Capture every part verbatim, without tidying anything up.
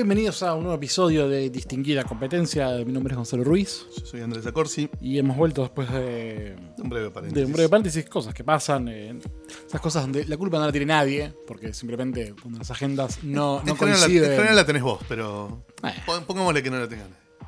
Bienvenidos a un nuevo episodio de Distinguida Competencia. Mi nombre es Gonzalo Ruiz. Yo soy Andrés Acorsi. Y hemos vuelto después de un breve paréntesis. De un breve paréntesis, cosas que pasan. Eh, esas cosas donde la culpa no la tiene nadie, porque simplemente cuando las agendas no, no en coinciden. En general la tenés vos, pero eh. pongámosle que no la tengan.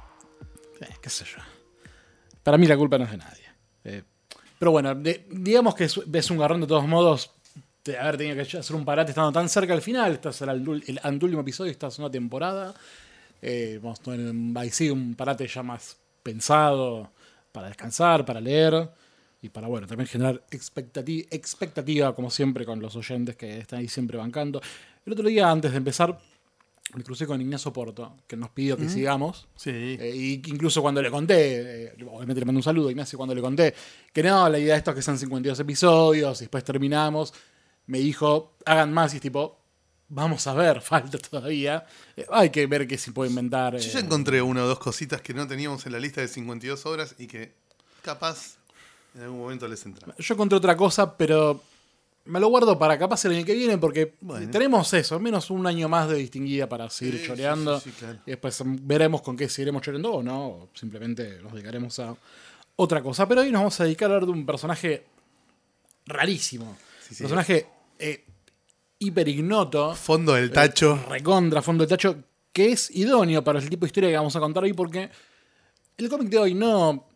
Eh, qué sé yo. Para mí la culpa no es de nadie. Eh, pero bueno, de, digamos que es, es un garrón de todos modos de haber tenido que hacer un parate estando tan cerca al final. Este será el, el anteúltimo episodio de esta segunda temporada. Eh, vamos a tener ahí sí un parate ya más pensado para descansar, para leer y para, bueno, también generar expectativa, expectativa como siempre con los oyentes que están ahí siempre bancando. El otro día, antes de empezar, me crucé con Ignacio Porto, que nos pidió que mm. sigamos. Sí. Eh, y incluso cuando le conté, eh, obviamente le mando un saludo a Ignacio, cuando le conté que no, la idea de esto es que sean cincuenta y dos episodios y después terminamos, me dijo, hagan más, y es tipo, vamos a ver, falta todavía. Eh, hay que ver qué se puede inventar. Eh. Yo ya encontré una o dos cositas que no teníamos en la lista de cincuenta y dos horas y que capaz en algún momento les entra. Yo encontré otra cosa, pero me lo guardo para capaz el año que viene, porque bueno. tenemos eso, menos un año más de Distinguida para seguir sí, choreando. Sí, sí, sí, claro. Y después veremos con qué seguiremos choreando o no, o simplemente nos dedicaremos a otra cosa. Pero hoy nos vamos a dedicar a hablar de un personaje rarísimo. Sí, sí. Personaje eh, hiper ignoto. Fondo del tacho. Eh, recontra, fondo del tacho, que es idóneo para el tipo de historia que vamos a contar hoy, porque el cómic de hoy no...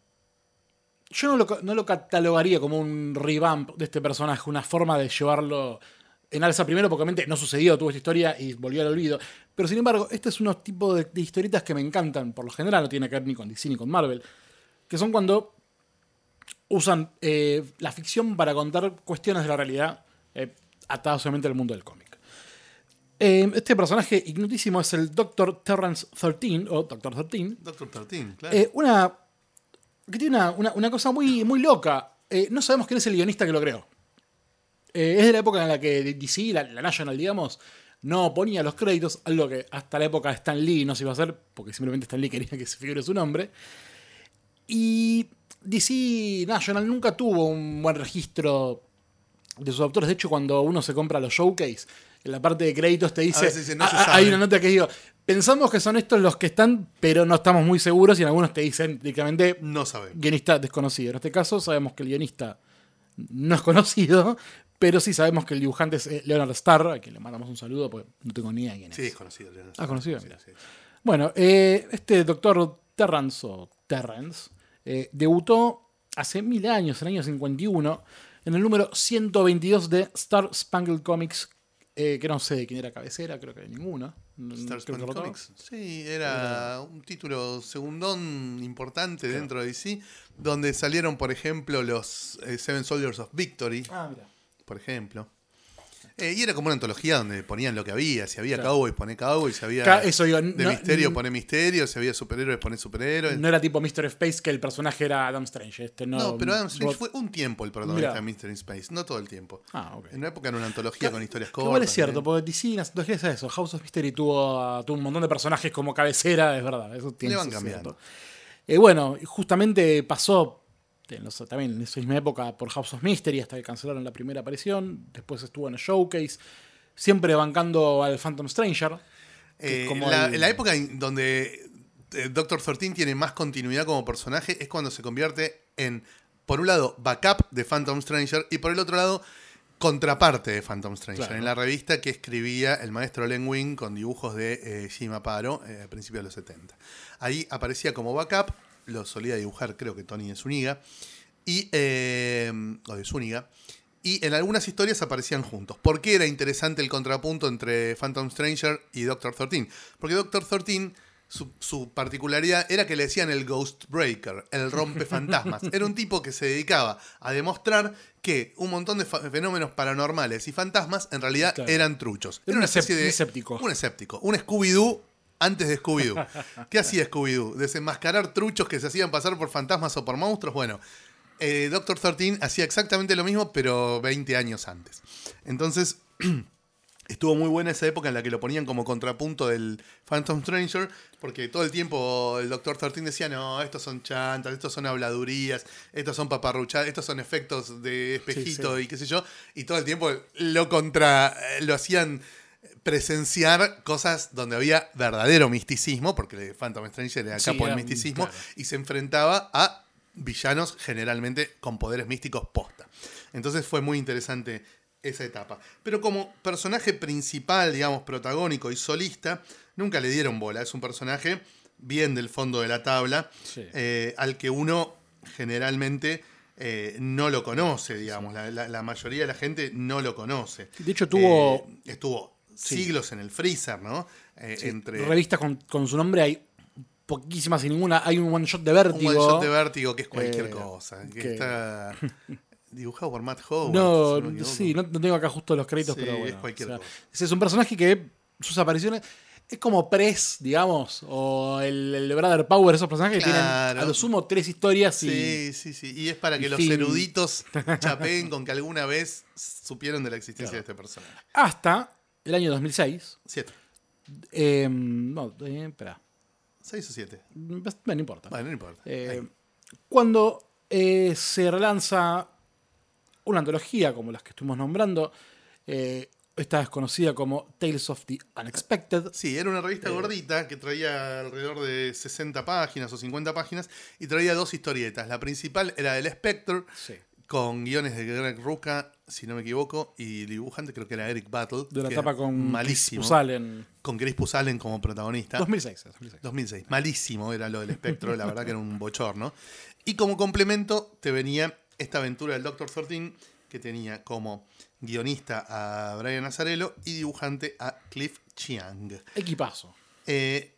Yo no lo, no lo catalogaría como un revamp de este personaje, una forma de llevarlo en alza primero, porque obviamente no sucedió, tuvo esta historia y volvió al olvido. Pero sin embargo, este es unos tipos de, de historietas que me encantan, por lo general, no tiene que ver ni con D C ni con Marvel, que son cuando usan eh, la ficción para contar cuestiones de la realidad eh, atadas obviamente al mundo del cómic. Eh, este personaje ignotísimo es el doctor Terrence trece, o doctor trece. doctor trece, claro. Eh, una... que tiene una, una, una cosa muy, muy loca. Eh, no sabemos quién es el guionista que lo creó. Eh, es de la época en la que D C, la, la National, digamos, no ponía los créditos, algo que hasta la época de Stan Lee no se iba a hacer, porque simplemente Stan Lee quería que se figure su nombre. Y D C National nunca tuvo un buen registro de sus autores. De hecho, cuando uno se compra los showcase, en la parte de créditos te dice, dice no ah, hay una nota que digo, pensamos que son estos los que están, pero no estamos muy seguros, y en algunos te dicen directamente no sabemos. Guionista desconocido. En este caso sabemos que el guionista no es conocido, pero sí sabemos que el dibujante es Leonard Starr, a quien le mandamos un saludo, porque no tengo ni idea quién es. Sí, es conocido. Leonard Ah, conocido, sí, mira. sí. Bueno, eh, este doctor Terrence, o Terrence, eh, debutó hace mil años, en el año cincuenta y uno, en el número ciento veintidós de Star Spangled Comics, eh, que no sé de quién era cabecera, creo que de ninguno. Star Spangled Comics. Sí, era, era un título segundón importante claro. dentro de D C, donde salieron, por ejemplo, los eh, Seven Soldiers of Victory, ah, mira. por ejemplo. Eh, y era como una antología donde ponían lo que había. Si había claro. cowboys, poné cowboys. Si había Ca- eso, yo, de no, misterio, poné misterio. Si había superhéroes, poné superhéroes. No era tipo mister Space, que el personaje era Adam Strange. Este no, no, pero Adam Strange vos... fue un tiempo el protagonista de mister Space, no todo el tiempo. Ah, okay. En una época era una antología Ca- con historias cortas. Igual es cierto, ¿eh? porque D C en las antologías es eso. House of Mystery tuvo, tuvo un montón de personajes como cabecera, es verdad. Eso tiene Le van cambiando. Eh, bueno, justamente pasó en los, también en esa misma época por House of Mystery hasta que cancelaron la primera aparición. Después estuvo en el Showcase, siempre bancando al Phantom Stranger. Eh, como la, el... la época donde doctor trece tiene más continuidad como personaje es cuando se convierte en, por un lado, backup de Phantom Stranger y por el otro lado, contraparte de Phantom Stranger. Claro. En la revista que escribía el maestro Len Wein con dibujos de eh, Jim Aparo eh, a principios de los setenta. Ahí aparecía como backup, lo solía dibujar creo que Tony de Zúñiga, y, eh, o de Zúñiga, y en algunas historias aparecían juntos. ¿Por qué era interesante el contrapunto entre Phantom Stranger y doctor trece? Porque doctor trece, su, su particularidad era que le decían el Ghost Breaker, el rompefantasmas. Era un tipo que se dedicaba a demostrar que un montón de fa- fenómenos paranormales y fantasmas en realidad claro. eran truchos. Era, era una especie de... Un escéptico. Un escéptico. Un Scooby-Doo antes de Scooby-Doo. ¿Qué hacía Scooby-Doo? Desenmascarar truchos que se hacían pasar por fantasmas o por monstruos. Bueno, eh, doctor trece hacía exactamente lo mismo, pero veinte años antes. Entonces, estuvo muy buena esa época en la que lo ponían como contrapunto del Phantom Stranger, porque todo el tiempo el doctor trece decía, no, estos son chantas, estos son habladurías, estos son paparruchadas, estos son efectos de espejito sí, sí. y qué sé yo. Y todo el tiempo lo contra lo hacían... presenciar cosas donde había verdadero misticismo, porque Phantom Stranger era Sí, capo del era- misticismo, claro. y se enfrentaba a villanos generalmente con poderes místicos posta. Entonces fue muy interesante esa etapa. Pero como personaje principal, digamos, protagónico y solista, nunca le dieron bola. Es un personaje bien del fondo de la tabla, Sí. eh, al que uno generalmente eh, no lo conoce, digamos. La, la- la mayoría de la gente no lo conoce. De hecho, tuvo Eh, estuvo Sí. siglos en el freezer, ¿no? Eh, sí, entre revistas con, con su nombre, hay poquísimas y ninguna. Hay un one shot de un Vértigo. one shot de Vértigo, que es cualquier eh, cosa. Que, que- está dibujado por Matt Howard. No, si no me equivoco. sí, no, no tengo acá justo los créditos, Sí, pero es bueno. cualquier o sea, cosa. ese es un personaje que sus apariciones es como Press, digamos, o el, el de Brother Power, esos personajes que Claro. tienen a lo sumo tres historias y Sí, sí, sí. Y es para y que los fin. eruditos chapeen con que alguna vez supieron de la existencia de este personaje. hasta el año dos mil seis. Siete. eh, no, eh, espera, ¿Seis o siete? no importa. Bueno, no importa. Eh, Ahí. cuando eh, se relanza una antología como las que estuvimos nombrando, eh, esta es conocida como Tales of the Unexpected. Sí, era una revista gordita que traía alrededor de sesenta páginas o cincuenta páginas y traía dos historietas. La principal era del Spectre, Sí. con guiones de Greg Rucka, si no me equivoco, y dibujante creo que era Eric Battle. De la que etapa era con malísimo. Chris Pusalen. Con Chris Pusalen como protagonista. dos mil seis. dos mil seis. dos mil seis. Malísimo era lo del espectro, la verdad que era un bochorno. Y como complemento te venía esta aventura del Doctor trece, que tenía como guionista a Brian Azzarello y dibujante a Cliff Chiang. Equipazo. Eh,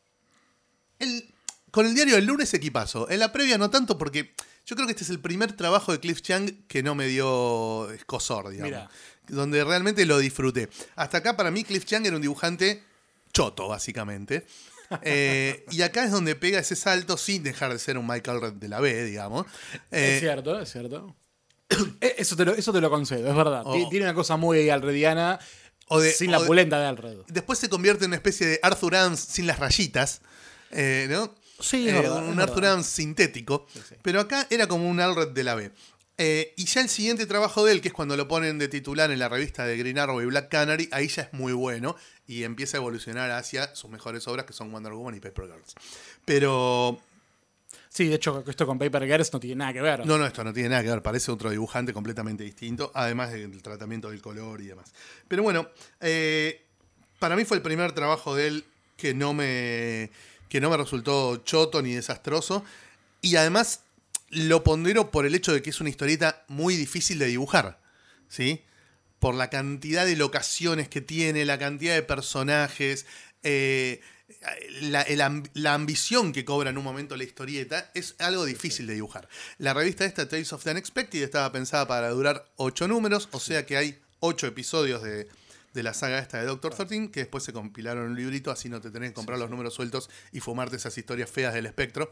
el- con el diario del lunes, equipazo. En la previa no tanto, porque yo creo que este es el primer trabajo de Cliff Chiang que no me dio escosor, digamos. Mirá. Donde realmente lo disfruté. Hasta acá, para mí, Cliff Chiang era un dibujante choto, básicamente. Eh, y acá es donde pega ese salto sin dejar de ser un Mike Allred de la B, digamos. Eh, es cierto, es cierto. Eh, eso, te lo, eso te lo concedo, es verdad. Oh. Ti- Tiene una cosa muy alrediana O de- sin o la de- pulenta de Alred. Después se convierte en una especie de Arthur Adams sin las rayitas, eh, ¿no? Sí, es Eh, verdad, un es Arthur verdad. Adams sintético. Sí, sí. Pero acá era como un Allred de la B. Eh, y ya el siguiente trabajo de él, que es cuando lo ponen de titular en la revista de Green Arrow y Black Canary, ahí ya es muy bueno y empieza a evolucionar hacia sus mejores obras, que son Wonder Woman y Paper Girls. Pero Sí, de hecho, esto con Paper Girls no tiene nada que ver. no, no, esto no tiene nada que ver, parece otro dibujante completamente distinto, además del tratamiento del color y demás. Pero bueno, eh, para mí fue el primer trabajo de él que no me, que no me resultó choto ni desastroso, y además lo pondero por el hecho de que es una historieta muy difícil de dibujar, ¿sí? Por la cantidad de locaciones que tiene, la cantidad de personajes, eh, la, el amb- la ambición que cobra en un momento la historieta, es algo difícil de dibujar. La revista esta, Tales of the Unexpected, estaba pensada para durar ocho números, o sea que hay ocho episodios de, de la saga esta de Doctor trece, que después se compilaron en un librito, así no te tenés que comprar los números sueltos y fumarte esas historias feas del espectro.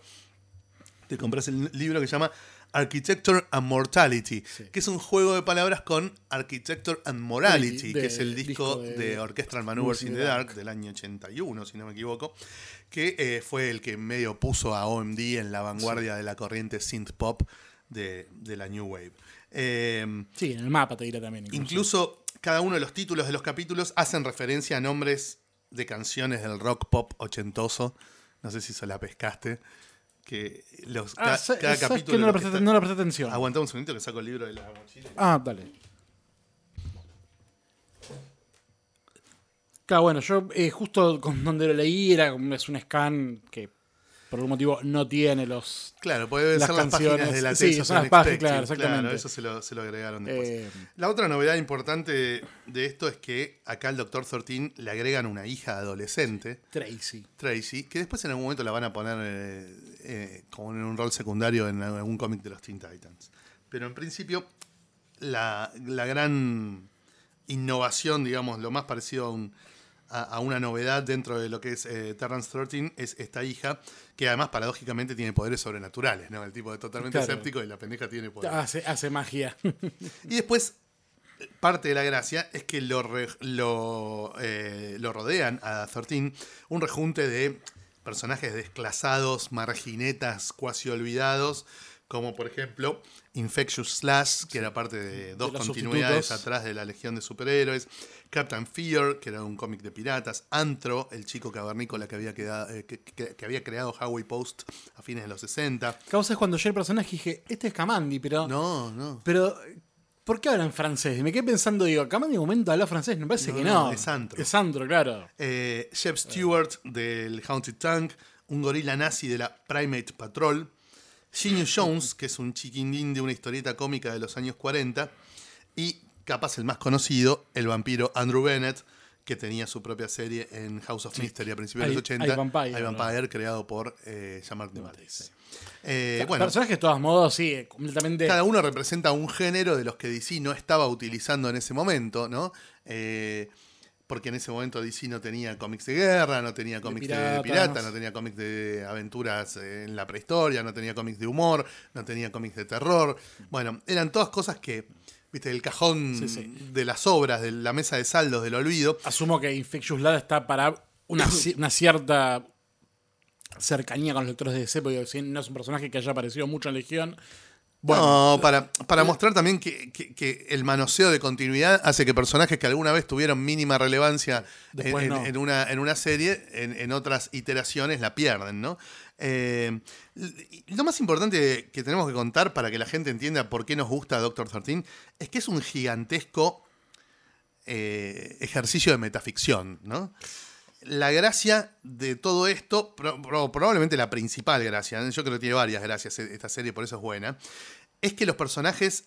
Te compras el libro que se llama Architecture and Mortality, Sí. que es un juego de palabras con Architecture and Morality, Sí, que de- es el disco, disco de, de Orchestral Maneuvers in the Dark del año ochenta y uno, si no me equivoco, que eh, fue el que medio puso a O M D en la vanguardia de la corriente synth pop de, de la New Wave. Eh, Sí, en el mapa te diré también. Incluso. Incluso cada uno de los títulos de los capítulos hacen referencia a nombres de canciones del rock pop ochentoso. No sé si se la pescaste. Que los, Ah, ca- sa- cada ¿sabes capítulo. que no de le los que presté, está- no le presté atención? Aguantá un segundito que saco el libro de la mochila. Ah, dale. Claro, bueno, yo eh, justo con donde lo leí era como es un scan que por algún motivo no tiene los... Claro, puede Las ser las páginas canciones, de la sí, Tales of son las the páginas, Unexpected. claro, exactamente. Claro, eso se lo, se lo agregaron después. eh, La otra novedad importante de, de esto es que acá al Doctor trece le agregan una hija adolescente. Tracy. Tracy, que después en algún momento la van a poner eh, eh, como en un rol secundario en algún cómic de los Teen Titans. Pero en principio, la, la gran innovación, digamos, lo más parecido a, un, a, a una novedad dentro de lo que es eh, Terrance trece es esta hija, que además paradójicamente tiene poderes sobrenaturales, ¿no? El tipo es totalmente Claro. escéptico y la pendeja tiene poderes. Hace, hace magia. Y después, parte de la gracia es que lo, re- lo, eh, lo rodean a trece un rejunte de personajes desclasados, marginetas, cuasi olvidados, como por ejemplo Infectious Slash, que era parte de dos de continuidades sustitutos. atrás de la Legión de Superhéroes, Captain Fear, que era un cómic de piratas, Antro, el chico cavernícola que había, quedado, eh, que, que, que había creado Howie Post a fines de los sesenta. Causa es cuando yo el personaje dije, este es Kamandi, pero... No, no. Pero, ¿por qué hablan francés? Y me quedé pensando, digo, Kamandi en un momento habla francés, me parece No, que no, no. es Antro. Es Antro, claro. Eh, Jeb Stewart del Haunted Tank, un gorila nazi de la Primate Patrol, Genius Jones, que es un chiquindín de una historieta cómica de los años cuarenta, y capaz el más conocido, el vampiro Andrew Bennett, que tenía su propia serie en House of Mystery a principios de los ochenta. I, Vampire, I Vampire, ¿no? creado por eh, Jean-Marc Nevalis. Sí. Eh, O sea, bueno, personajes de todos modos, sí, completamente... cada uno representa un género de los que D C no estaba utilizando en ese momento, ¿no? Eh, porque en ese momento D C no tenía cómics de guerra, no tenía cómics de, piratas. de pirata, no tenía cómics de aventuras en la prehistoria, no tenía cómics de humor, no tenía cómics de terror. Bueno, eran todas cosas que, viste, el cajón Sí, sí. de las obras, de la mesa de saldos del olvido. Asumo que Infectious Lad está para una, ci- una cierta cercanía con los lectores de D C, porque si no es un personaje que haya aparecido mucho en Legión. Bueno, No, para, para mostrar también que, que- que el manoseo de continuidad hace que personajes que alguna vez tuvieron mínima relevancia en, Después en- no. en una, en una serie, en, en otras iteraciones la pierden, ¿no? Eh, y lo más importante que tenemos que contar para que la gente entienda por qué nos gusta Doctor trece es que es un gigantesco eh, ejercicio de metaficción, ¿no? La gracia de todo esto, pro- pro- probablemente la principal gracia, yo creo que tiene varias gracias esta serie, por eso es buena, es que los personajes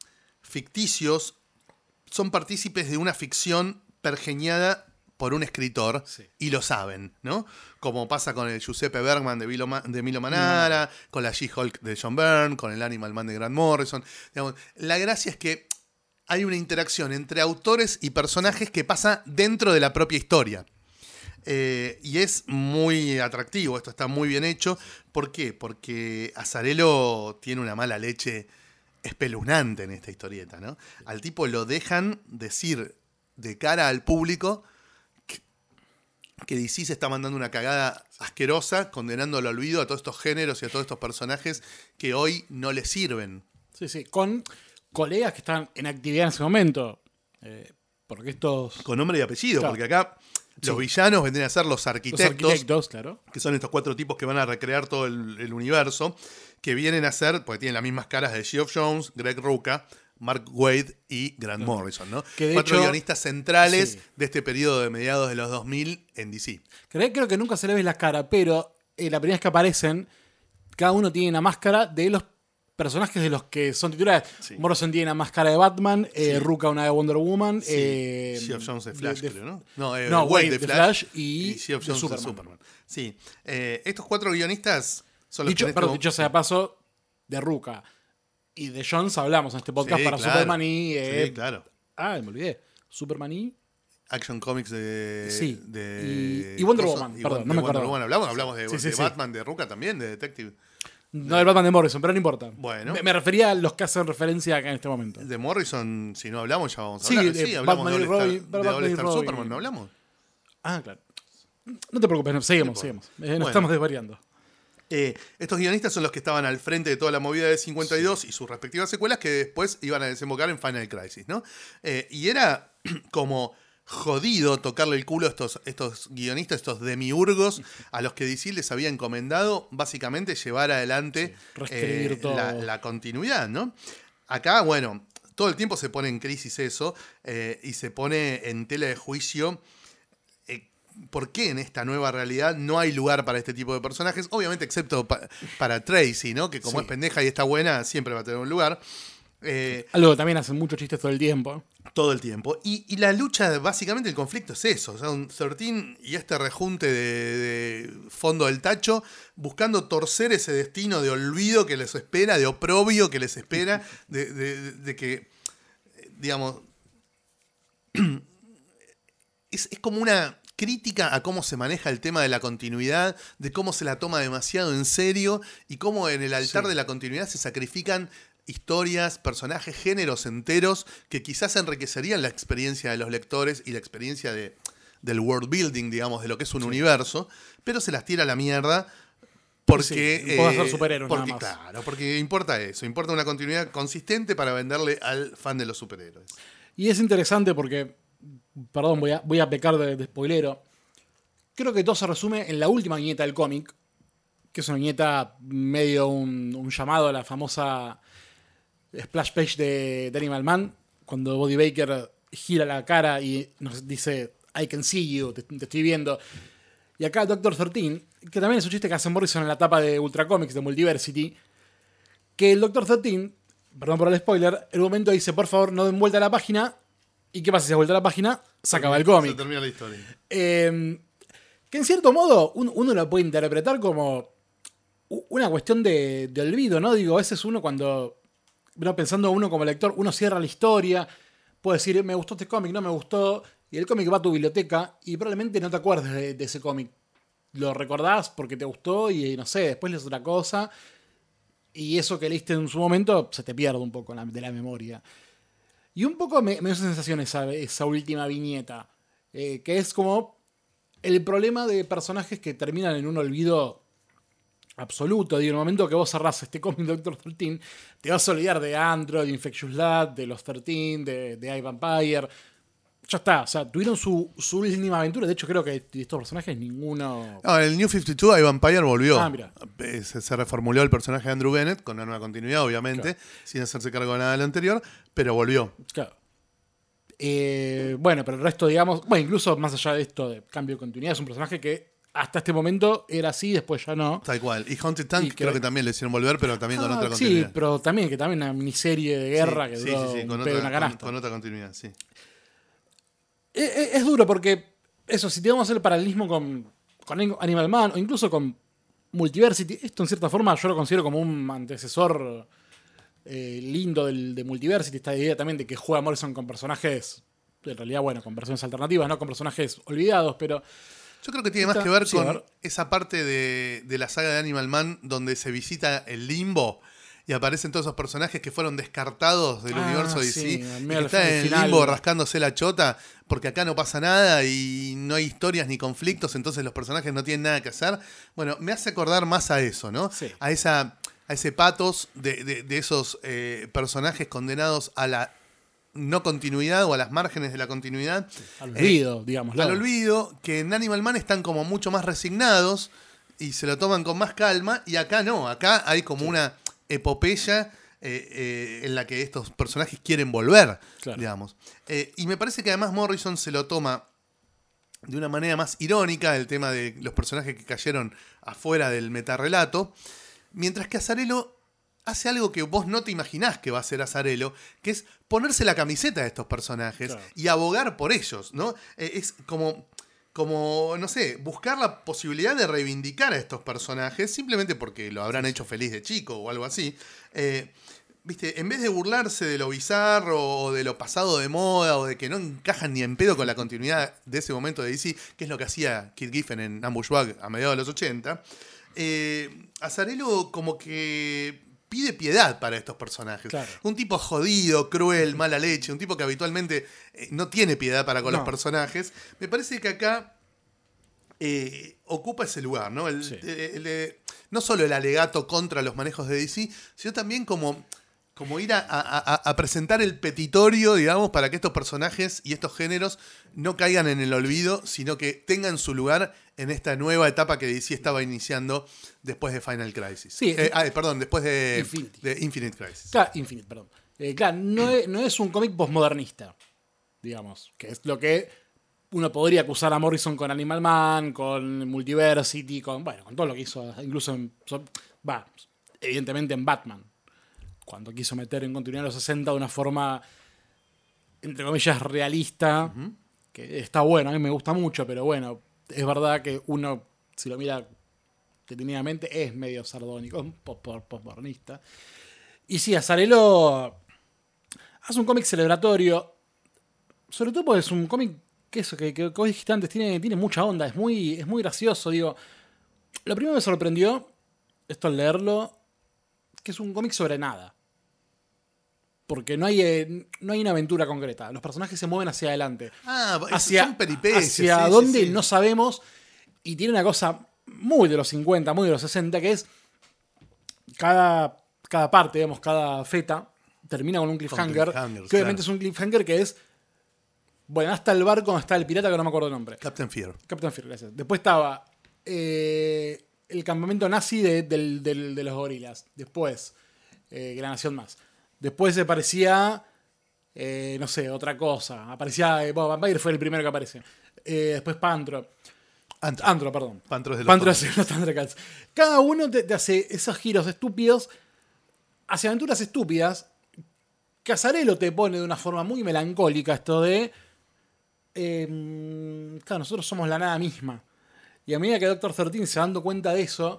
ficticios son partícipes de una ficción pergeñada por un escritor, Sí. y lo saben, ¿no? Como pasa con el Giuseppe Bergman de Milo, Ma- de Milo Manara, mm. con la She-Hulk de John Byrne, con el Animal Man de Grant Morrison. Digamos, la gracia es que hay una interacción entre autores y personajes que pasa dentro de la propia historia. Eh, y es muy atractivo, esto está muy bien hecho. ¿Por qué? Porque Azzarello tiene una mala leche espeluznante en esta historieta, ¿no? Al tipo lo dejan decir de cara al público que, que D C se está mandando una cagada asquerosa, condenando al olvido a todos estos géneros y a todos estos personajes que hoy no le sirven. sí, sí, con colegas que están en actividad en ese momento. Eh, porque estos... Con nombre y apellido, Claro. porque acá los Sí. villanos vendrían a ser los Los arquitectos. arquitectos, claro. Que son estos cuatro tipos que van a recrear todo el, el universo, que vienen a ser, porque tienen las mismas caras de Geoff Jones, Greg Rucka, Mark Waid y Grant Morrison, ¿no? Que de Cuatro hecho- guionistas centrales sí. de este periodo de mediados de los dos mil en D C. Creo, creo que nunca se le ve la cara, pero eh, la primera vez que aparecen, cada uno tiene una máscara de los personajes de los que son titulares. Sí. Morrison tiene una máscara de Batman, eh, Sí. Ruka una de Wonder Woman, Sí. eh, Geoff Jones de Flash, de- creo, ¿no? No, eh, no, Wade Wade de de Flash, Flash y Geoff de Jones de Superman. Superman. Sí. Eh, estos cuatro guionistas son los Dicho, que en perdón, este dicho sea de paso, de Ruka y de Jones hablamos en este podcast Sí, para claro. Superman y... eh, Sí, claro. Ah, me olvidé. Superman y... Action Comics de. Sí, de y- y Wonder Coso- Woman, y perdón, Won- no de me Wonder acordaba. Woman hablamos, hablamos de, Sí, sí, de sí. Batman, de Rucka también, de Detective. No, el Batman de Morrison, pero no importa. Bueno. Me, me refería a los que hacen referencia acá en este momento. De Morrison, si no hablamos, ya vamos a Sí, hablar. de Sí, hablamos Batman y de All-Star, Robin, de Batman y All-Star Robin. Superman, ¿no hablamos? Ah, claro. No te preocupes, no, seguimos, No seguimos. importa. Eh, nos Bueno. estamos desvariando. Eh, estos guionistas son los que estaban al frente de toda la movida de cincuenta y dos y sus respectivas secuelas que después iban a desembocar en Final Crisis, ¿no? Eh, y era como jodido tocarle el culo a estos, estos guionistas, estos demiurgos, a los que D C les había encomendado básicamente llevar adelante Sí, reescribir eh, todo. la, la continuidad, ¿no? Acá, bueno, todo el tiempo se pone en crisis eso eh, y se pone en tela de juicio eh, por qué en esta nueva realidad no hay lugar para este tipo de personajes, obviamente excepto pa- para Tracy, ¿no? Que como Sí. es pendeja y está buena, siempre va a tener un lugar. Eh, Algo que también hacen muchos chistes todo el tiempo. todo el tiempo. Y, y la lucha, básicamente el conflicto es eso. O sea, un trece y este rejunte de, de fondo del tacho, buscando torcer ese destino de olvido que les espera, de oprobio que les espera, de, de- de que, digamos, es, es como una crítica a cómo se maneja el tema de la continuidad, de cómo se la toma demasiado en serio y cómo en el altar Sí. de la continuidad se sacrifican historias, personajes, géneros enteros que quizás enriquecerían la experiencia de los lectores y la experiencia de, del world building, digamos, de lo que es un universo, pero se las tira a la mierda Porque, sí, puedo hacer superhéroes porque, nada más. Claro, porque importa eso, importa una continuidad consistente para venderle al fan de los superhéroes. Y es interesante porque, perdón, voy a, voy a pecar de, de spoilero. Creo que todo se resume en la última viñeta del cómic, que es una viñeta medio un, un llamado a la famosa splash page de, de Animal Man, cuando Bobby Baker gira la cara y nos dice I can see you, te, te estoy viendo. Y acá Doctor trece, que también es un chiste que hace Morrison en la tapa de Ultra Comics de Multiversity, que el Doctor trece, perdón por el spoiler, en un momento dice, por favor, no den vuelta a la página. ¿Y qué pasa si se vuelta a la página? Se acaba el cómic. Se termina la historia. Eh, que en cierto modo uno, uno lo puede interpretar como una cuestión de, de olvido, ¿no? Digo, a veces uno cuando, ¿no? Pensando uno como lector, uno cierra la historia, puede decir, me gustó este cómic, no me gustó, y el cómic va a tu biblioteca y probablemente no te acuerdes de, de ese cómic. Lo recordás porque te gustó y no sé, después lees otra cosa y eso que leíste en su momento se te pierde un poco de la memoria. Y un poco me, me dio esa sensación esa, esa última viñeta, eh, que es como el problema de personajes que terminan en un olvido absoluto. Digo, en el momento que vos cerrás este cómic Doctor trece, te vas a olvidar de Android, de Infectious Lad, de los trece, de, de iVampire. Ya está, o sea, tuvieron su, su última aventura. De hecho, creo que de estos personajes ninguno... No, en el New cincuenta y dos iVampire volvió. Ah, mira. Se, se reformuló el personaje de Andrew Bennett con una nueva continuidad, obviamente, claro, sin hacerse cargo de nada de lo anterior, pero volvió. Claro. Eh, bueno, pero el resto, digamos... Bueno, incluso más allá de esto de cambio de continuidad, es un personaje que hasta este momento era así, después ya no. Tal cual. Y Haunted Tank y creo que... que también le hicieron volver, pero también ah, con otra sí, continuidad. Sí, pero también que también una miniserie de guerra sí, que sí, duró sí, sí, con, un otra, una canasta. Con, con otra continuidad, sí. Es, es, es duro porque, eso, si te vamos a hacer el paralelismo con, con Animal Man o incluso con Multiversity, esto en cierta forma yo lo considero como un antecesor eh, lindo del, de Multiversity, esta idea también de que juega Morrison con personajes, en realidad, bueno, con versiones alternativas, no con personajes olvidados, pero... Yo creo que tiene esta, más que ver sí, con ver. esa parte de, de la saga de Animal Man donde se visita el limbo y aparecen todos esos personajes que fueron descartados del ah, universo D C. Sí, y que están en el limbo rascándose la chota porque acá no pasa nada y no hay historias ni conflictos, entonces los personajes no tienen nada que hacer. Bueno, me hace acordar más a eso, ¿no? Sí. A, esa, a ese patos de, de, de esos eh, personajes condenados a la no continuidad o a las márgenes de la continuidad. Al olvido, eh, digamos. Al olvido, que en Animal Man están como mucho más resignados y se lo toman con más calma, y acá no, acá hay como sí. una epopeya eh, eh, en la que estos personajes quieren volver, claro. digamos. Eh, y me parece que además Morrison se lo toma de una manera más irónica, el tema de los personajes que cayeron afuera del metarrelato, mientras que Azzarello hace algo que vos no te imaginás que va a hacer Azzarello, que es ponerse la camiseta de estos personajes claro. y abogar por ellos, ¿no? Eh, es como, como, no sé, buscar la posibilidad de reivindicar a estos personajes simplemente porque lo habrán hecho feliz de chico o algo así. Eh, Viste, en vez de burlarse de lo bizarro o de lo pasado de moda o de que no encajan ni en pedo con la continuidad de ese momento de D C, que es lo que hacía Kit Giffen en Ambush Bug a mediados de los ochenta, eh, Azzarello como que pide piedad para estos personajes. Claro. Un tipo jodido, cruel, mala leche, un tipo que habitualmente eh, no tiene piedad para con no. los personajes. Me parece que acá eh, ocupa ese lugar, ¿no? El, sí. el, el, el, no solo el alegato contra los manejos de D C, sino también como, como ir a, a, a presentar el petitorio, digamos, para que estos personajes y estos géneros no caigan en el olvido, sino que tengan su lugar en esta nueva etapa que D C estaba iniciando después de Final Crisis. Sí, eh, ah, perdón, después de Infinity, de Infinite Crisis. Claro, Infinite, perdón. Eh, claro, no es, no es un cómic postmodernista, digamos, que es lo que uno podría acusar a Morrison con Animal Man, con Multiversity, con, bueno, con todo lo que hizo, incluso en, va, evidentemente en Batman, cuando quiso meter en continuidad los sesenta de una forma, entre comillas, realista, uh-huh. que está bueno, a mí me gusta mucho, pero bueno, es verdad que uno, si lo mira detenidamente, es medio sardónico, postmodernista. Y sí, Azzarello hace un cómic celebratorio, sobre todo porque es un cómic que eso, que, que como dijiste antes, tiene, tiene mucha onda, es muy, es muy gracioso, digo. Lo primero que me sorprendió, esto al leerlo, que es un cómic sobre nada. Porque no hay, eh, no hay una aventura concreta. Los personajes se mueven hacia adelante. Ah, hacia, son peripecias. Hacia sí, dónde sí, sí. no sabemos. Y tiene una cosa muy de los cincuenta, muy de los sesenta, que es cada, cada parte, digamos, cada feta termina con un cliffhanger, cliffhangers, que obviamente claro. es un cliffhanger que es, bueno, hasta el barco donde está el pirata que no me acuerdo el nombre. Captain Fear. Captain Fear, gracias. Después estaba eh, el campamento nazi de, del- del- de los gorilas. Después, eh, la nación más. Después aparecía, eh, no sé, otra cosa. Aparecía, eh, bueno, Vampire fue el primero que aparece. Eh, después Pantro. Antro. Antro, perdón. Pantros de los Pantro Thundercats. hace los Thundercats. Cada uno te, te hace esos giros estúpidos hacia aventuras estúpidas. Casarelo te pone de una forma muy melancólica esto de... eh, claro, nosotros somos la nada misma. Y a medida que Doctor trece se va dando cuenta de eso,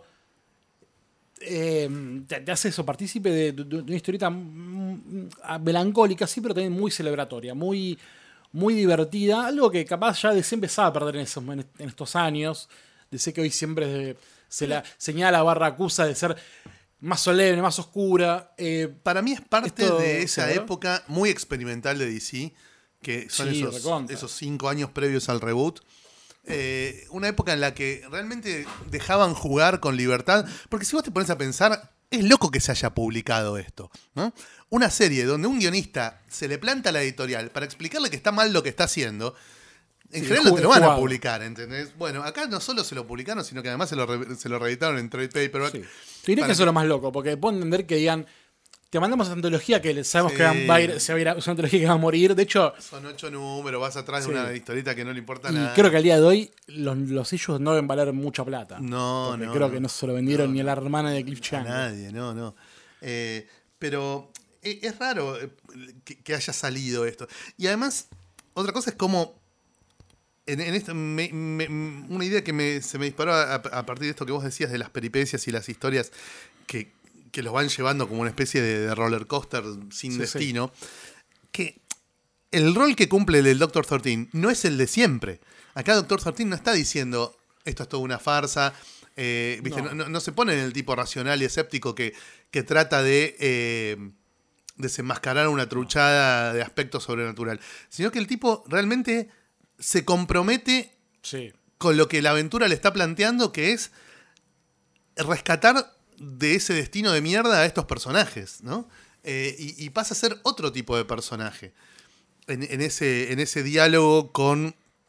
eh, te, te hace eso, partícipe de, de- de una historieta mm, melancólica, sí, pero también muy celebratoria, muy, muy divertida. Algo que capaz ya D C empezaba a perder en, esos, en estos años. D C que hoy siempre se la señala barra acusa de ser más solemne, más oscura. Eh, Para mí es parte Esto, de esa claro. época muy experimental de D C, que son Sí, esos, recontra. esos cinco años previos al reboot. Eh, una época en la que realmente dejaban jugar con libertad. Porque si vos te pones a pensar, es loco que se haya publicado esto, ¿no? Una serie donde un guionista se le planta a la editorial para explicarle que está mal lo que está haciendo. En Sí, general no te lo van a jugado. publicar, ¿entendés? Bueno, acá no solo se lo publicaron, sino que además se lo, re- se lo reeditaron en trade paperback. Sí. Te diré Para que eso es lo más loco, porque puedo entender que digan, te mandamos esa antología que sabemos Sí. que va va a ir, se va a ir a, es una antología que va a morir. De hecho, Son ocho números, vas atrás Sí. de una historieta que no le importa y nada. creo que al día de hoy los, los sellos no deben valer mucha plata. No, Porque no, creo no. que no se lo vendieron No, ni a la hermana de Cliff A Chang. nadie, no, no. Eh, pero e- es raro eh, que, que haya salido esto. Y además, otra cosa es como. En, en esto, me- me- una idea que me- se me disparó a, a partir de esto que vos decías de las peripecias y las historias que, que los van llevando como una especie de, de roller coaster sin Sí, destino. Que el rol que cumple el Doctor trece no es el de siempre. Acá Doctor trece no está diciendo esto es toda una farsa. eh, ¿viste? No. No. No- no se pone en el tipo racional y escéptico que, que trata de eh, desenmascarar una truchada de aspecto sobrenatural. Sino que el tipo realmente se compromete Sí. con lo que la aventura le está planteando, que es rescatar de ese destino de mierda a estos personajes, ¿no? Eh, y, y pasa a ser otro tipo de personaje en, en ese, en ese diálogo con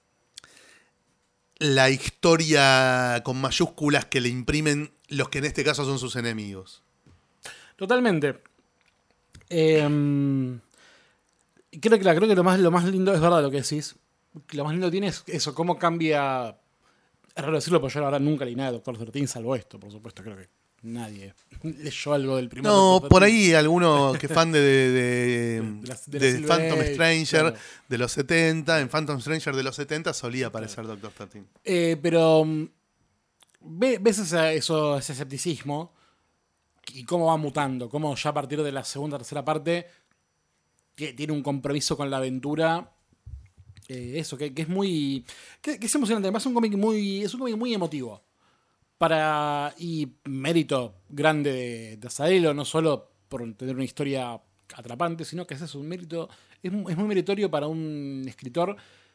la historia con mayúsculas que le imprimen los que en este caso son sus enemigos. Totalmente. Eh, creo que, la- creo que lo, más, lo más lindo es verdad lo que decís. Lo más lindo tiene es eso, cómo cambia. Es raro decirlo, porque yo la verdad nunca leí nada de Doctor trece, salvo esto, por supuesto. Creo que nadie leyó algo del primer No, Doctor por trece. ahí alguno que es fan de, de, de- De la- de la de Silver Phantom Age, Stranger claro. de los setenta. En Phantom Stranger de los setenta solía aparecer Doctor trece. Eh, pero mm, ve- ves ese, eso, ese escepticismo y cómo va mutando, cómo ya a partir de la segunda tercera parte que tiene un compromiso con la aventura. Eh, eso, que, que es muy. Que, que es emocionante. Además, es un cómic muy. Es un cómic muy emotivo. Para. Y mérito grande de, de Azarello, no solo por tener una historia atrapante, sino que ese es un mérito. Es, mu- es muy meritorio para un escritor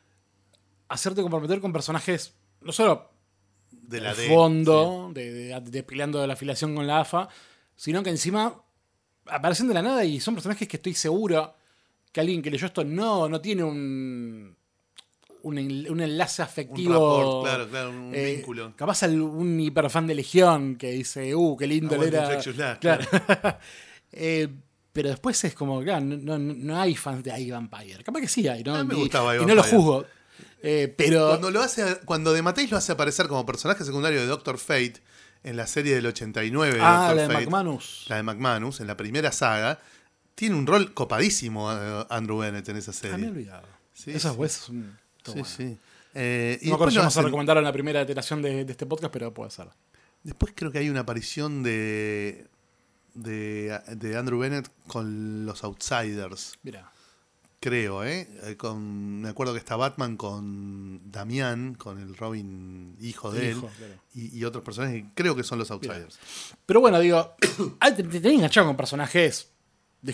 hacerte comprometer con personajes. No solo De la de D, fondo, de, de, de peleando de la afiliación con la A F A, sino que encima aparecen de la nada y son personajes que estoy seguro que alguien que leyó esto no, no tiene un, un, en- un enlace sí. Un afectivo. rapport, claro, claro, un eh, vínculo. Capaz al- un hiperfan de Legión que dice, uh, qué lindo Aguante era. Infectious Last, Claro. Eh, pero después es como, claro, no, no, no hay fans de I Vampire. Capaz que sí hay, ¿no? A mí me y, gustaba I y no lo Vampire. juzgo. Eh, pero. Cuando lo hace, cuando De Matteis lo hace aparecer como personaje secundario de Doctor Fate en la serie del ochenta y nueve de ah, Doctor la de Fate, McManus. la de McManus, en la primera saga, tiene un rol copadísimo eh, Andrew Bennett en esa Ah, me he serie. olvidado. Sí, Esas sí. weas son. todo Sí, bueno. sí. Eh, y No me acuerdo después, si lo vamos a hacen- recomendar en la primera iteración de, de este podcast, pero puede ser. después creo que hay una aparición de, de, de Andrew Bennett con los Outsiders. Mira. Creo, ¿eh? Eh, Con, me acuerdo que está Batman con Damián, con el Robin hijo de El él, hijo, claro. y, y otros personajes que creo que son los Outsiders. Pero bueno, digo, ah, te, te tenés enganchado con personajes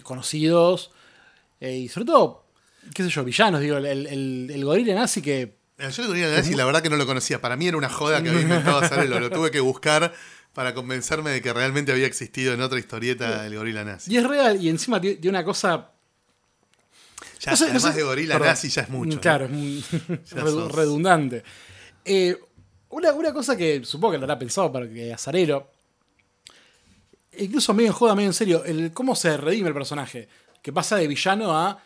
desconocidos eh, y sobre todo, qué sé yo, villanos. Digo, el, el, el gorila nazi que Yo el gorila nazi, la verdad que no lo conocía. Para mí era una joda que había inventado Azarelo. Lo tuve que buscar para convencerme de que realmente había existido en otra historieta el gorila nazi. Y es real, y encima tiene una cosa... Ya, no sé, además no sé, de gorila perdón, nazi ya es mucho. Claro, ¿no? es sos... redundante. Eh, una, una cosa que supongo que lo habrá pensado para que Azarelo, incluso medio en joda, medio en serio, el cómo se redime el personaje. Que pasa de villano a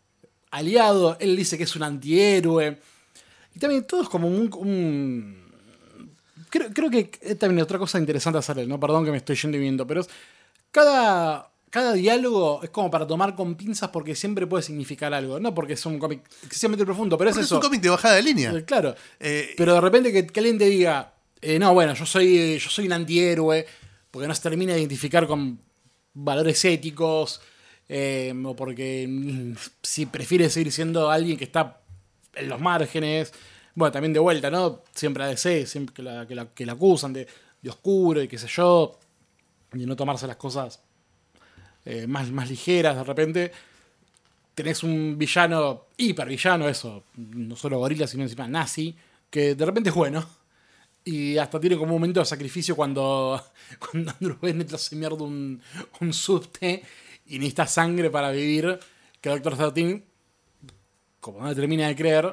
aliado. Él dice que es un antihéroe. Y también todo es como un... un creo, creo que también otra cosa interesante hacer, ¿no? Perdón que me estoy yendo y viendo, pero es, cada, cada diálogo es como para tomar con pinzas porque siempre puede significar algo. No porque es un cómic excesivamente profundo, pero porque es eso. Es un cómic de bajada de línea. Eh, claro. Eh, pero de repente que, que alguien te diga, eh, no, bueno, yo soy, yo soy un antihéroe, porque no se termina de identificar con valores éticos, eh, o porque mm, si prefiere seguir siendo alguien que está en los márgenes. Bueno, también de vuelta, ¿no? Siempre a D C, siempre que la, que la, que la acusan de, de oscuro y qué sé yo, y no tomarse las cosas eh, más, más ligeras de repente. Tenés un villano, hipervillano, eso, no solo gorila, sino encima nazi, que de repente es bueno. Y hasta tiene como un momento de sacrificio cuando, cuando Andrew Bennett hace mierda un, un subte y necesita sangre para vivir, que doctor trece, como no le termina de creer,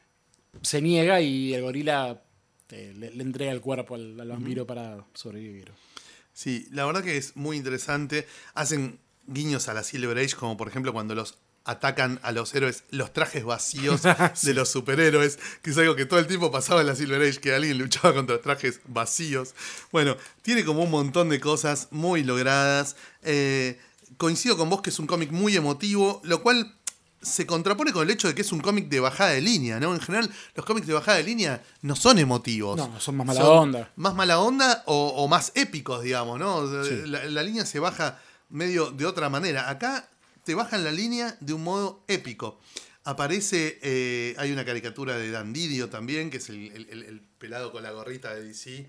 se niega y el gorila eh, le, le entrega el cuerpo al, al vampiro uh-huh. para sobrevivir. Sí, la verdad que es muy interesante. Hacen guiños a la Silver Age, como por ejemplo cuando los atacan a los héroes los trajes vacíos sí. de los superhéroes, que es algo que todo el tiempo pasaba en la Silver Age, que alguien luchaba contra trajes vacíos. Bueno, tiene como un montón de cosas muy logradas. Eh, coincido con vos que es un cómic muy emotivo, lo cual se contrapone con el hecho de que es un cómic de bajada de línea, ¿no? En general, los cómics de bajada de línea no son emotivos. No, son más mala son onda. Más mala onda o, o más épicos, digamos, ¿no? Sí. La, la línea se baja medio de otra manera. Acá te bajan la línea de un modo épico. Aparece, eh, hay una caricatura de Dan Didio también, que es el, el, el pelado con la gorrita de D C.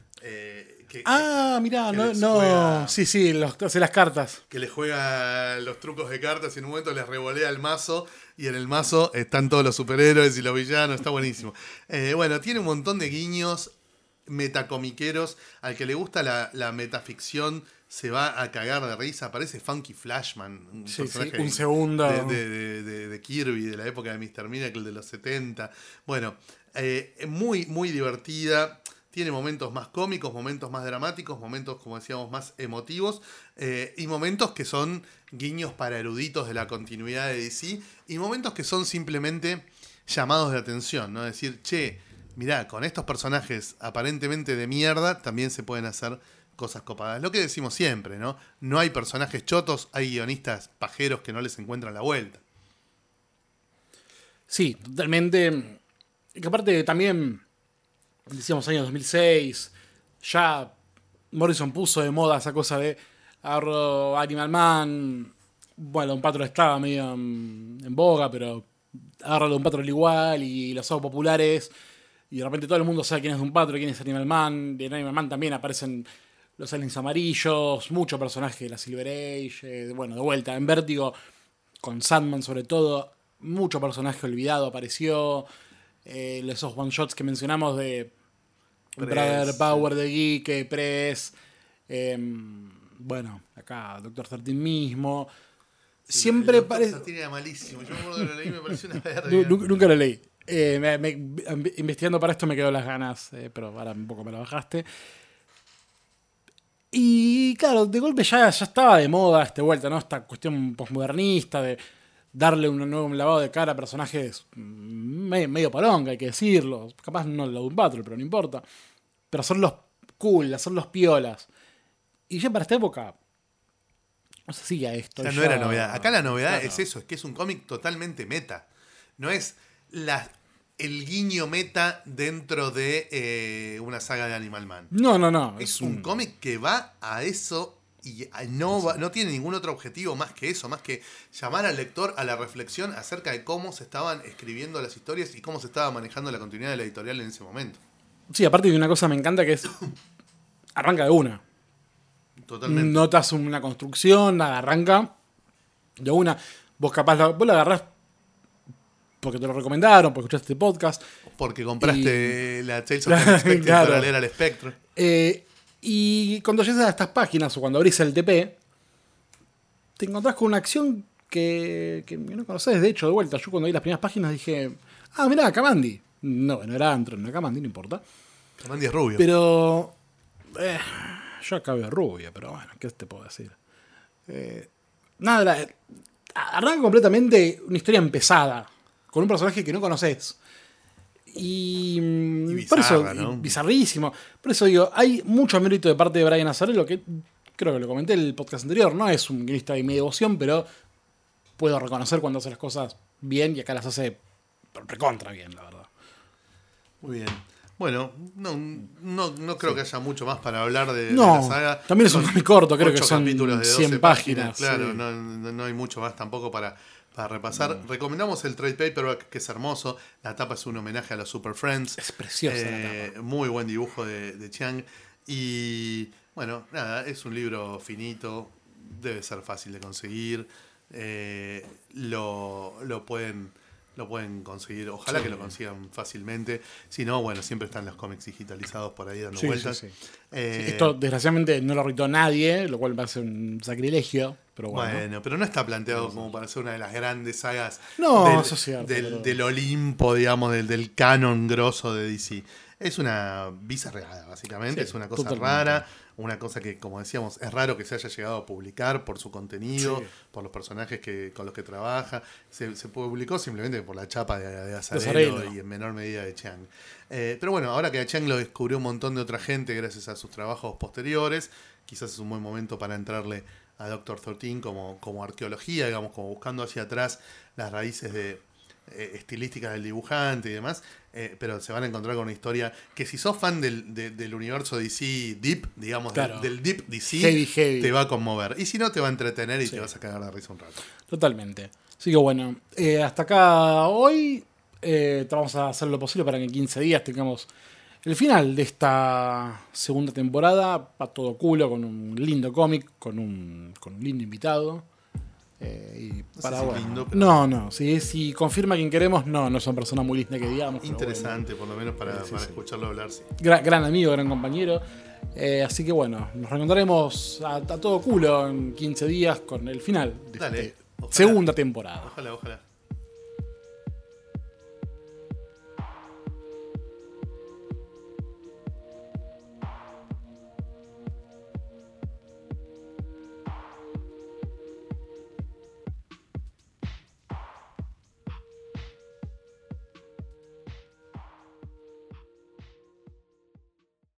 Eh, que, ah, que, mirá, que no, no. Juega, sí, sí, los, hace las cartas. Que les juega los trucos de cartas y en un momento les revolea el mazo y en el mazo están todos los superhéroes y los villanos, está buenísimo. Eh, bueno, tiene un montón de guiños metacomiqueros. Al que le gusta la, la metaficción se va a cagar de risa. Aparece Funky Flashman, un sí, personaje sí, un segundo de, de, de, de, de Kirby, de la época de mister Miracle de los setenta. Bueno, eh, muy, muy divertida. Tiene momentos más cómicos, momentos más dramáticos, momentos, como decíamos, más emotivos, eh, y momentos que son guiños para eruditos de la continuidad de D C, y momentos que son simplemente llamados de atención, ¿no? Decir, che, mirá, con estos personajes aparentemente de mierda también se pueden hacer cosas copadas. Lo que decimos siempre, ¿no? No hay personajes chotos, hay guionistas pajeros que no les encuentran la vuelta. Sí, totalmente. Y que aparte también... Decíamos año dos mil seis, ya Morrison puso de moda esa cosa de agarro Animal Man, bueno, un Patrol estaba medio en, en boga, pero agarro un Patrol igual y los hago populares y de repente todo el mundo sabe quién es un Patrol, quién es Animal Man. En Animal Man también aparecen los aliens amarillos, muchos personajes de la Silver Age, eh, bueno, de vuelta en Vértigo, con Sandman sobre todo, mucho personaje olvidado apareció. Eh, esos one shots que mencionamos de Press, Brother Power de Geek, Press, eh, bueno, acá doctor trece mismo. Sí, siempre el parece. doctor trece era malísimo. Yo me acuerdo que lo leí y me pareció una verga. Nunca, nunca lo leí. Eh, me, me, investigando para esto me quedó las ganas, eh, pero ahora un poco me la bajaste. Y claro, de golpe ya, ya estaba de moda esta vuelta, ¿no? Esta cuestión postmodernista de darle un nuevo lavado de cara a personajes medio, medio palonga, hay que decirlo. Capaz no lo de un Patrol, pero no importa. Pero hacerlos cool, hacerlos piolas. Y ya para esta época no se hacía esto. O sea, ya... no era novedad. Acá la novedad claro. es eso, es que es un cómic totalmente meta. No es la, el guiño meta dentro de eh, una saga de Animal Man. No, no, no. Es, es un, un cómic que va a eso y no, va, no tiene ningún otro objetivo más que eso, más que llamar al lector a la reflexión acerca de cómo se estaban escribiendo las historias y cómo se estaba manejando la continuidad de la editorial en ese momento. Sí, aparte de una cosa me encanta que es arranca de una. Totalmente. Notas una construcción, nada, arranca de una. Vos capaz la, vos la agarrás porque te lo recomendaron, porque escuchaste este podcast. Porque compraste y... la Tales of the Unexpected claro. para leer al espectro. Eh, y cuando llegas a estas páginas o cuando abrís el T P, te encontrás con una acción que, que no conocés. De hecho, de vuelta, yo cuando vi las primeras páginas dije, ah, mirá, Kamandi. No, no era Antron, no era Kamandi, no importa. Kamandi es rubio. Pero eh, yo acá veo rubio, pero bueno, ¿qué te puedo decir? Eh, nada, la, arranca completamente una historia empezada con un personaje que no conoces. Y, y bizarra, por eso, ¿no? Bizarrísimo. Por eso digo, hay mucho mérito de parte de Brian Azzarello, que creo que lo comenté en el podcast anterior, no es un guionista de mi devoción, pero puedo reconocer cuando hace las cosas bien y acá las hace recontra bien, la verdad. Muy bien. Bueno, no, no, no creo sí. que haya mucho más para hablar de, no, de la saga. También es un cómic corto, creo que son capítulos de cien páginas. páginas claro, sí. no, no hay mucho más tampoco para, para repasar. No. Recomendamos el trade paperback, que es hermoso. La tapa es un homenaje a los Super Friends. Es preciosa eh, la tapa. Muy buen dibujo de, de Chiang. Y bueno, nada, es un libro finito. Debe ser fácil de conseguir. Eh, lo, lo pueden... Lo pueden conseguir, ojalá sí. que lo consigan fácilmente. Si no, bueno, siempre están los cómics digitalizados por ahí dando sí, vueltas. Sí, sí. Eh, sí, esto, desgraciadamente, no lo arregló nadie, lo cual va a ser un sacrilegio. Pero bueno. bueno, pero no está planteado no, como para ser una de las grandes sagas no, del, eso es cierto, del, pero... del Olimpo, digamos, del, del canon grosso de D C. Es una bizarreada, básicamente. Sí, es una cosa totalmente. rara. Una cosa que, como decíamos, es raro que se haya llegado a publicar por su contenido, sí. por los personajes que, con los que trabaja. Se, se publicó simplemente por la chapa de, de Azzarello y en menor medida de Chiang. Eh, pero bueno, ahora que a Chiang lo descubrió un montón de otra gente gracias a sus trabajos posteriores, quizás es un buen momento para entrarle a Doctor trece como, como arqueología, digamos, como buscando hacia atrás las raíces de eh, estilísticas del dibujante y demás. Eh, pero se van a encontrar con una historia que si sos fan del, de, del universo D C Deep, digamos, claro. del, del Deep D C, heavy, heavy. te va a conmover. Y si no, te va a entretener y sí. te vas a cagar de risa un rato. Totalmente. Así que bueno, eh, hasta acá hoy eh, vamos a hacer lo posible para que en quince días tengamos el final de esta segunda temporada a todo culo, con un lindo cómic, con un, con un lindo invitado. Eh, y no para sé si bueno. lindo, pero... No, no, si, si confirma quien queremos, no, no es una persona muy linda que digamos. Interesante, bueno. por lo menos para, sí, para sí. escucharlo hablar. Sí. Gran, gran amigo, gran compañero. Eh, así que bueno, nos reencontraremos a, a todo culo en quince días con el final de Dale, esta ojalá. segunda temporada. Ojalá, ojalá.